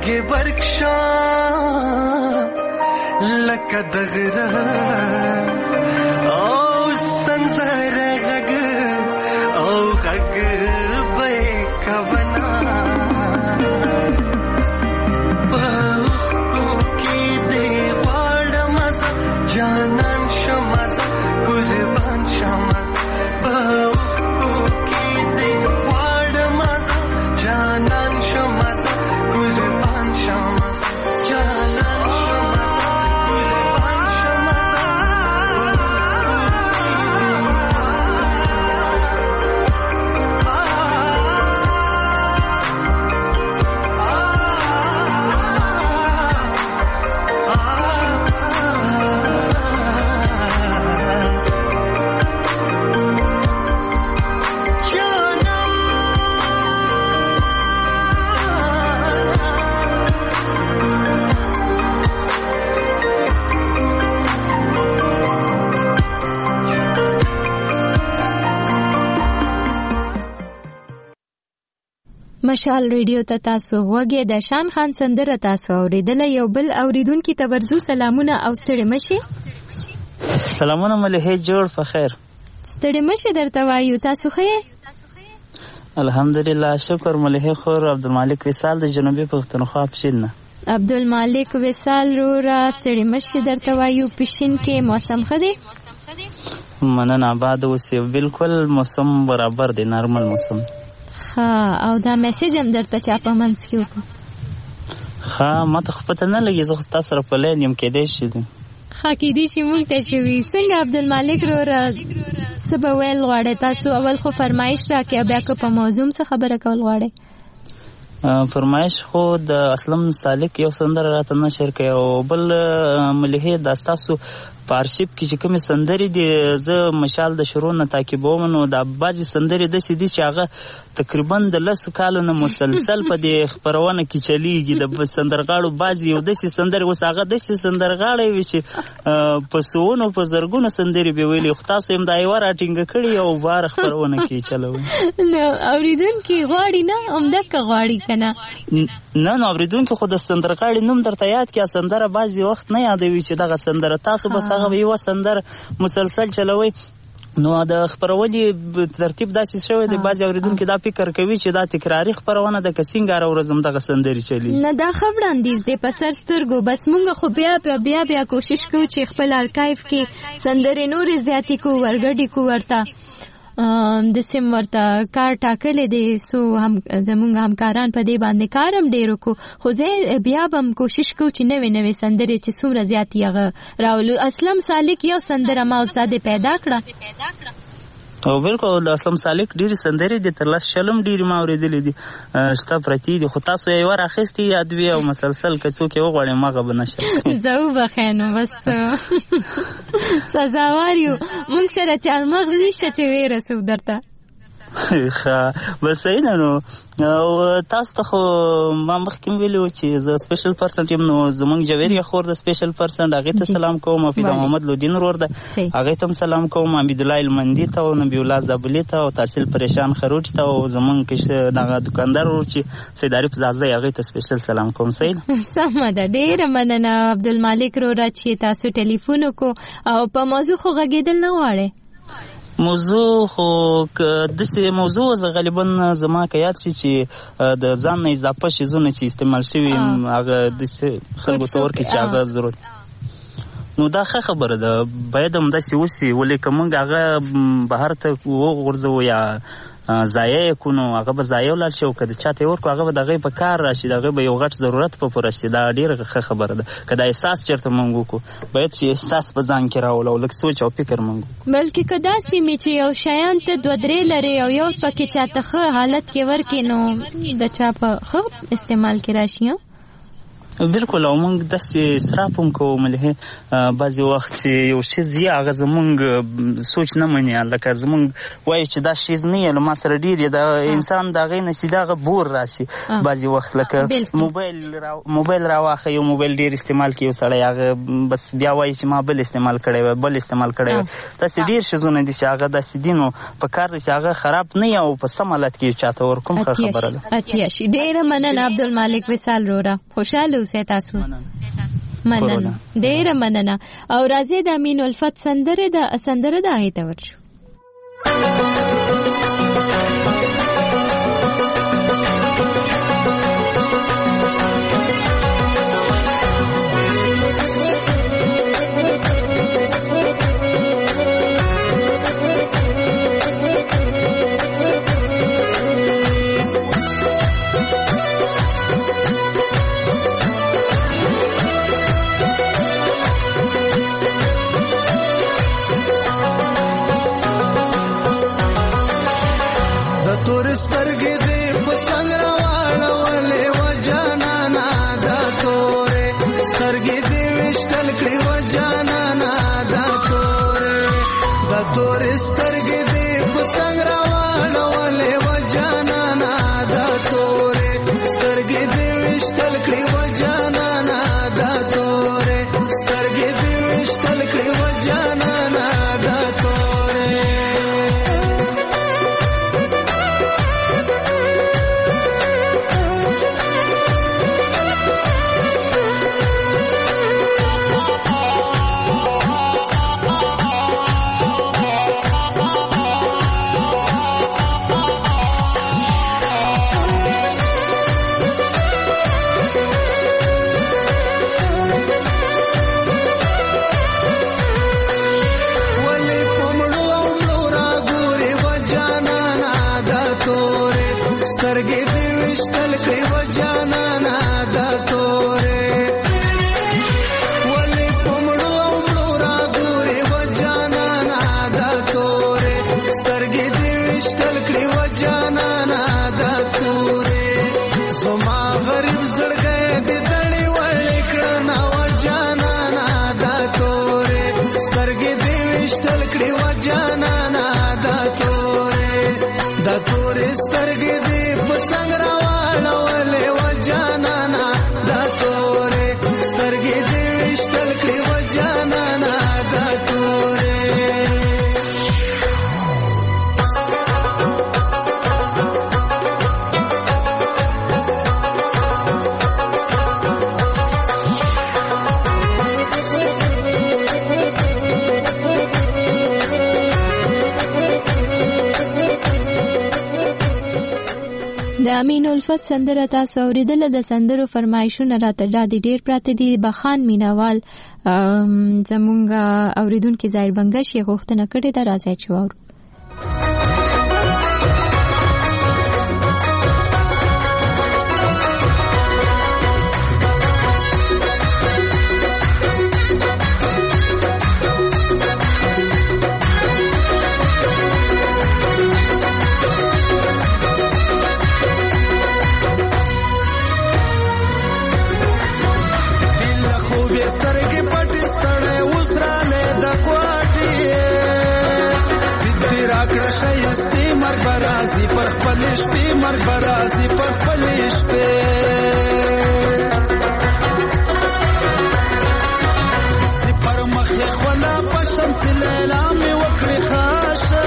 غږ برکشان لکه د غره او سنځر غږ او غږ به کونا په کو کې دی غواړم جانان شمس قربان شمس په کو کې دی غواړم جانان شمس قربان شمس جانان مشال ریډیو ته تاسو غوږی د شان خان سندره تاسو اوریدل. یو بل اوریدونکو ته ورزو سلامونه او ستړي مشي. سلامونه ملهه جوړ په خیر. ستړي مشي درته وایو. تاسو خیر؟ الحمدلله شکر. ملهه خور عبدالمالک وصال د جنوبي پښتونخوا پښین نه. عبدالمالک وصال را ستړي مشي درته وایو. پښین کې موسم خدي؟ مننه آباد اوسې. بالکل موسم برابر دی، نارمل موسم. او دا میسج هم درته چا په منځ کې وکړو؟ ما ته خو پته نه لګي، زه خو ستا سره په لین یم. کیدای شي کیدای شي مونږ ته شوي. څنګه عبدالمالک وروره څه به ویل غواړئ تاسو؟ اول خو فرمایش راکړئ، بیا که په موضوع څه خبره کول غواړئ. فرمایش خو د اسلم سالک یو سندره راته نشر کړئ، او بل ملهې دا ستاسو په ارشیف کې چې کومې سندرې دي زه مشال د شروع نه تعقیبوم، نو دا بعضې سندرې داسې دي چې هغه تقریبا د 10 کالو نه مسلسل په دې خپرونه کې چلیږي. د سندرغاړو بعضې یو داسې سندرې اوس هغه داسې سندرغاړی وي چې په سوونو په زرګونو سندرې به ویلي، خو تاسو هم دا یوه راټینګه کړي او باره خپرونه کې چلوئ. نو اورېدونکي غواړي نه همدکه غواړي که نه؟ نه اورېدونکي خو د سندرغاړي نوم درته یاد کړي، سندره بعضې وخت نه یادوي چې دغه سندره. تاسو بس هغه یوه سندره مسلسل چلوئ. نو د خپرونې ترتیب داسې شوی دی، بعضې اورېدونکي دا فکر کوي چې دا تکراري خپرونه ده، که څنګه هره ورځ هم دغه سندرې چلي. نه دا ښه وړاندیز دی په سر سترګو. بس مونږ خو بیا کوشش کوو چې خپل ارکایف کې سندرې نورې زیاتې کو، ورګډې کو ورته. د سیم ورته کار ټاکلې دی، سو هم زمونږ همکاران په دې باندې کار هم ډېر وکړو. خو زه بیا به هم کوشش کوو چې نوې سندرې چې څومره زیاتې هغه راولو. اسلم سالک یو سندره ما اوس دا دې پیدا کړه. او بالکل د اسلم سالک ډېرې سندرې دي، تر 10 شلم ډېرې ما اورېدلې دي شته پرتې دي، خو تاسو یې ور اخیستې یاد وي او مسلسل که څوک یې وغواړي مغه به نشي. زه وبخئ نو بس سزاوار یو، مونږ سره چارمغز نشته چې ویرسو درته. بس صحیح نه. نو تاسو ته خو ما مخکې ویلي وو چې زه سپیشل پرسن یم، نو زمونږ جویریه خور د سپیشل پرسن هغې ته سلام کوم، فیدا محمد لودین ورور ده هغې ته هم سلام کوم، حمیدالله المندي ته او نبی الله زابلي ته او تحصیل پریشان خروج ته او زمونږ دغه دکاندار ورور چې سید عارف زازی هغې ته سپیشل سلام کوم. صحیح سمه ده. ډېره مننه عبدالمالک وروره چې تاسو ټلیفون وکړو او په موضوع خو غږېدل نه غواړئ. موضوع خو داسې موضوع زه غالبا زما که یاد شي چې د ځان نه اضافه شیزونه چې استعمال شوي هغه داسې خلکو ته ورکړي چې هغه ضرورت. نو دا ښه خبره ده، باید هم داسې وسي. ولې که موږ هغه بهر ته وغورځوو یا ضایع یې کړو نو هغه به ضایع ولاړ شي، او که د چا ته یې ورکړو هغه به د هغې په کار راشي، د هغې به یو غټ ضرورت په پوره شي. دا ډېره ښه خبره ده. که دا احساس چېرته موږ وکړو باید چې احساس په ځان کې راولو او لږ سوچ او فکر موږ وکړو. بلکې که داسې مې چې یو شیان ته 2-3 لرې او یو پکې چاته ښه حالت کې ورکړې نو د چا په ښه استعمال کې راشي. بالکل. او موږ داسې اسراف هم کوو ملهې بعضې وخت چې یو شیز یې هغه زموږ سوچ نه مني، لکه زموږ وایي چې دا شیز نه یې له ما سره ډېر یې د انسان د هغې نه چې د هغه بور راشي بعضې وخت. لکه موبایل راواخه، یو موبایل ډېر استعمال کوي یو سړی، هغه بس بیا وایي چې ما بل استعمال کړی وی بل استعمال کړی وی. داسې ډېر شیزونه دي چې هغه داسې دي، نو په کار دی چې هغه خراب نه وي او په سم حالت کې چاته ورکوم. ښه خبره ده. اتیا شي. ډېره مننه عبدالمالک وصال روره، خوشحاله اوسئ تاسو. مننه، ډېره مننه. او راځئ د امین الفت سندره د هغې ته ورشو. امین الفت سندره تاسو اوریدله. د سندرو فرمایشونه راته ډېر پراته دي. بخان مینوال زمونږ اوریدونکي ظاهر بنګش یې غوښتنه کړې ده، راځئ چې واورو. برازي پر خپل شپې مرګ برازي پر خپل شپې سپر مخې خلا په شمس لیلا مې وکړې خاشه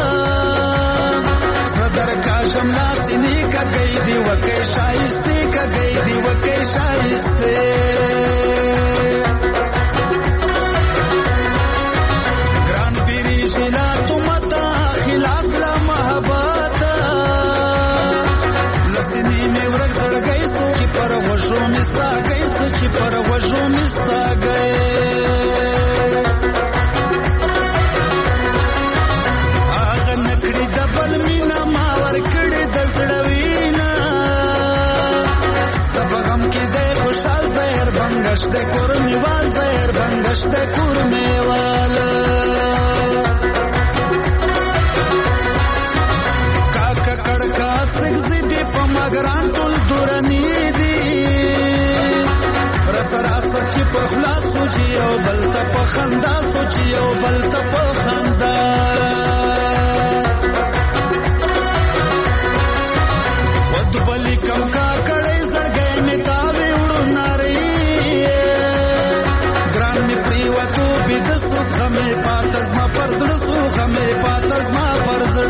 صدر کا جملا سینې کا گئی دی وکې شایسته کا گئی دی وکې شایسته ګران پیری شلا تمتا خلاف لا محبت لسنی میں ورک سڑ گئی سوچی پر وشو مستا گئی سوچی پر وشو مستا گئی آغا نکڑی دبل مینا ماور کڑی دزڑوینا ستب غم کی دے خوشحال زہر بنگش دے کرمی وال زہر بنگش دے کرمی وال کڑکا سکزی دی پا مگران تل دورانی دی سره سچ پر خلاص سوچي او بل ته په خندا سوچي او بل ته په خندا ود بلی کم کا کړي زړګې می تاوي وړو ناري ګران می پریوتو بيد سوخ مې پاتز ما پرزړ سوخ مې پاتز ما پرزړ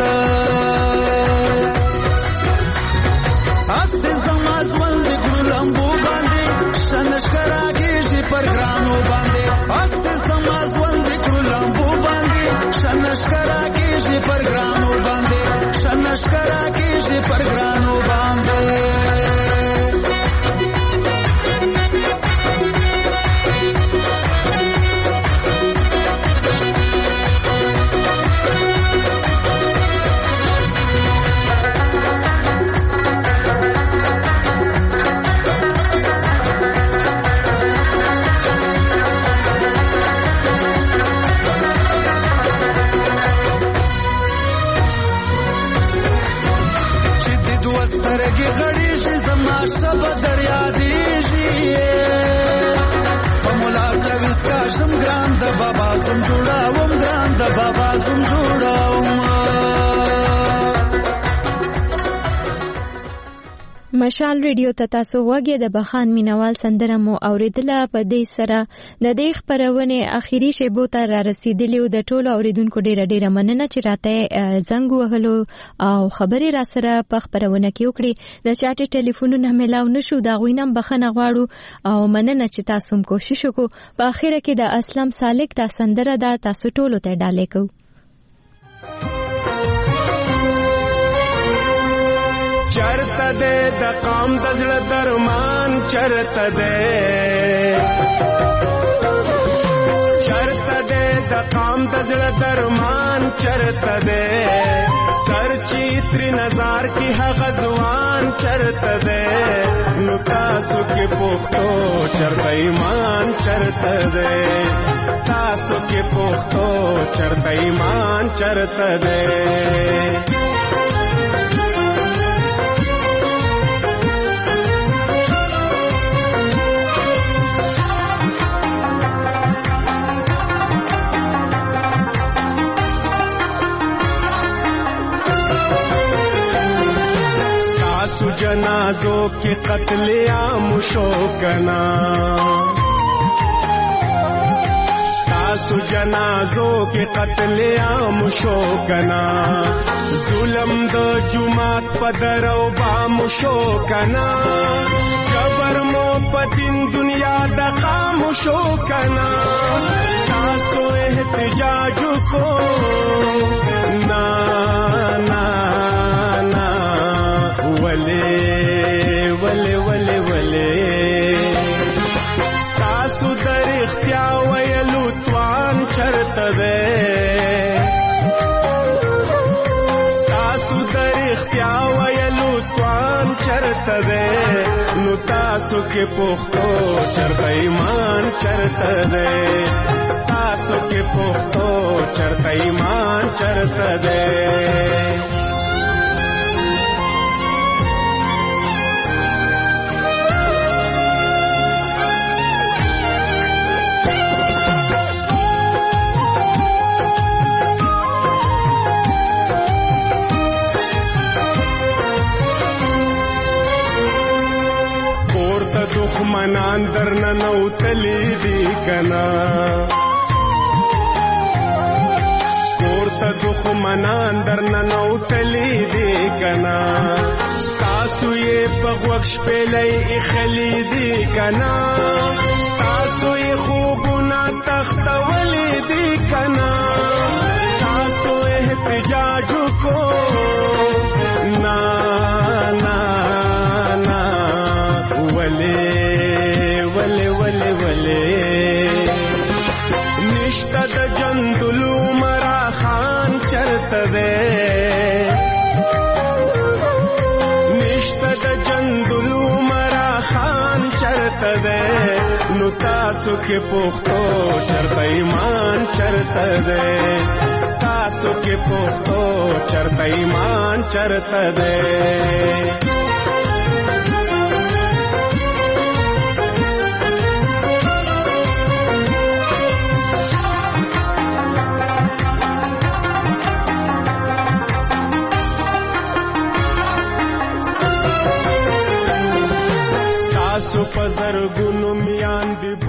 اسه زما ژوند ګرو لمبو باندې شنشکراږي پر ګرانو باندې اسه زما ژوند ګرو لمبو باندې شنشکراږي پر ګرانو باندې شنشکراږي پر ګرانو باندې سترګې غړي چې زما شپه دریا دیږي په مولا کوي کا شم ګران د بابا زم جوړاوم ګران د بابا زم جوړاوم مشال ریډیو ته تاسو وګورئ د بخان مینوال سندره مو اوریدله په دې سره د دې خبرونه اخیری شیبو ته را رسیدلی او د ټولو اوریدونکو ډیره مننه چې راته زنګ وهلو او خبرې را سره په خبرونه کې وکړي د چاټ ټلیفونونه ملاو نشو دا غوینم بخنه غواړو او مننه چې تاسو هم کوشش وکړو په اخیره کې د اسلام سالک دا سندره دا تاسو ټولو ته ډالې کو چرته دې د قام د زړه درمان چرته دې چرته دې د قام د زړه درمان چرته دې سر چیتر نظر کی هغه ځوان چرته دې نو تاسو کې پوښتو چرته ایمان چرته دې تاسو کې پوښتو چرته ایمان چرته دې जनाजों के कत्ल आम शो कना तासु जनाजों के कत्ल आम शो कना जुलम दो जुमात पदरो बाम शो कना जबर मो पतिन दुनिया दकाम शो कना तासु एहतजाज को ना ना ना वले वले वले वले ستاسو در اختیا ویلو توان چرته ده ستاسو در اختیا ویلو توان چرته ده نو تاسو کې پوښتو چرته ایمان چرته ده تاسو کې پوښتو چرته ایمان چرته ده دخمنان درنه نوتلی دی کنا کورته دخمنان درنه نوتلی دی کنا ستاسو یې په غوږ شپېلۍ ایښلي دي کنا ستاسو یې خوبونه تختولی دي کنا تاسو احتجاج وکړو نا نا نا ولی ولی ولی ولی نشته د جندلو مرا خان چرته دی نشته د جندلو مرا خان چرته دی نو تاسو کې پوښتو چرته ایمان چرته دی تاسو کې پوښتو چرته ایمان چرته دی زرګونو میان دی